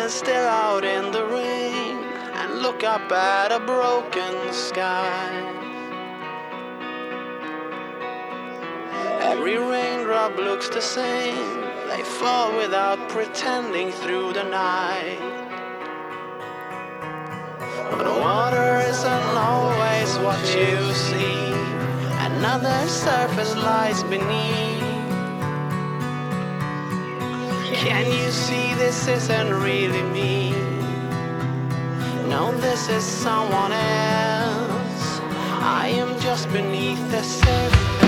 stand still out in the rain and look up at a broken sky. Every raindrop looks the same, they fall without pretending through the night. But water isn't always what you see, another surface lies beneath. Can you see this isn't really me? No, this is someone else. I am just beneath the surface.